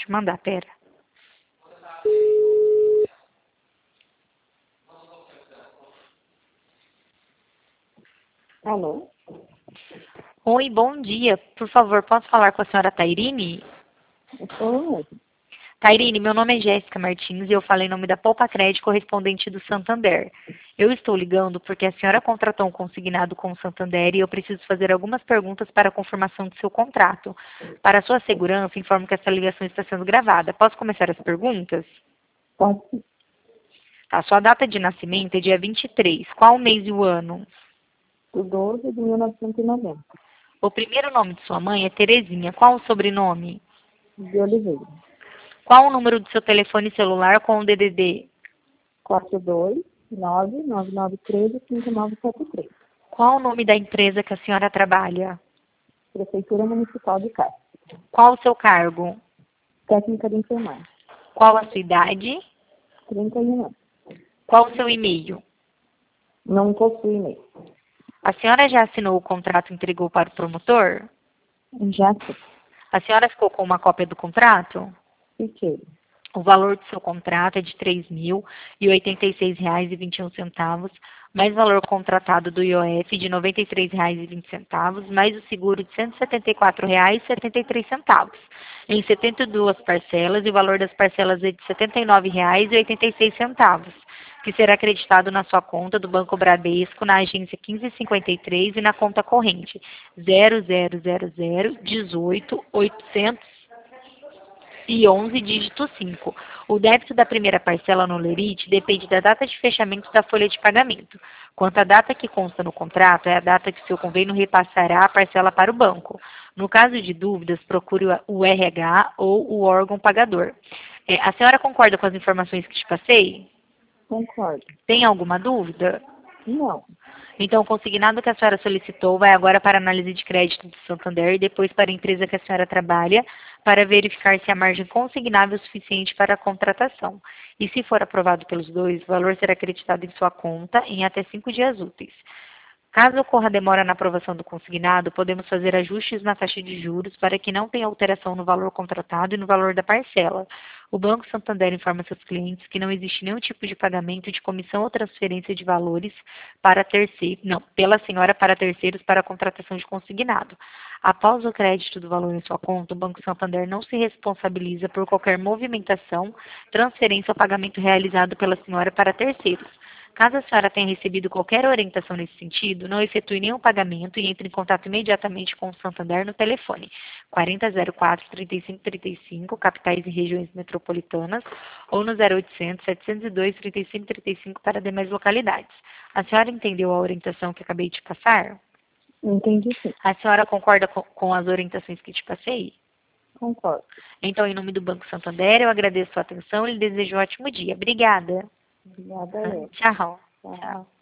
te mandar, pera. Alô? Oi, bom dia. Por favor, posso falar com a senhora Tairine? Eu sou mesmo. Tairine, meu nome é Jéssica Martins e eu falei em nome da Poupa Crédito correspondente do Santander. Eu estou ligando porque a senhora contratou um consignado com o Santander e eu preciso fazer algumas perguntas para a confirmação do seu contrato. Para sua segurança, informo que essa ligação está sendo gravada. Posso começar as perguntas? Pode ser Tá, sua data de nascimento é dia 23. Qual o mês e o ano? do 12 de 1990, O primeiro nome de sua mãe é Terezinha. Qual o sobrenome? de Oliveira. Qual o número do seu telefone celular com o DDD? 429-9913-5973. Qual o nome da empresa que a senhora trabalha? Prefeitura Municipal de Castro. Qual o seu cargo? Técnica de enfermagem. Qual a sua idade? 31 anos. Qual o seu e-mail? Não possui e-mail. A senhora já assinou o contrato e entregou para o promotor? Já sei. A senhora ficou com uma cópia do contrato? Fiquei. O valor do seu contrato é de R$ 3.086,21, mais valor contratado do IOF de R$ 93,20, mais o seguro de R$ 174,73, em 72 parcelas, e o valor das parcelas é de R$ 79,86, que será acreditado na sua conta do Banco Bradesco, na agência 1553 e na conta corrente 000018.811, dígito 5. O débito da primeira parcela no Lerite depende da data de fechamento da folha de pagamento. Quanto à data que consta no contrato, é a data que seu convênio repassará a parcela para o banco. No caso de dúvidas, procure o RH ou o órgão pagador. A senhora concorda com as informações que te passei? Concordo. Tem alguma dúvida? Não. Então, o consignado que a senhora solicitou vai agora para a análise de crédito do Santander e depois para a empresa que a senhora trabalha, para verificar se a margem consignável é suficiente para a contratação. E se for aprovado pelos dois, o valor será acreditado em sua conta em até 5 dias úteis. Caso ocorra demora na aprovação do consignado, podemos fazer ajustes na taxa de juros para que não tenha alteração no valor contratado e no valor da parcela. O Banco Santander informa seus clientes que não existe nenhum tipo de pagamento de comissão ou transferência de valores para terceiros, não, pela senhora para terceiros para a contratação de consignado. Após o crédito do valor em sua conta, o Banco Santander não se responsabiliza por qualquer movimentação, transferência ou pagamento realizado pela senhora para terceiros. Caso a senhora tenha recebido qualquer orientação nesse sentido, não efetue nenhum pagamento e entre em contato imediatamente com o Santander no telefone 4004-3535, capitais e regiões metropolitanas, ou no 0800-702-3535 para demais localidades. A senhora entendeu a orientação que acabei de passar? Entendi sim. A senhora concorda com as orientações que te passei? Concordo. Então, em nome do Banco Santander, eu agradeço a sua atenção e lhe desejo um ótimo dia. Obrigada. Obrigada, Tchau. Tchau. Tchau.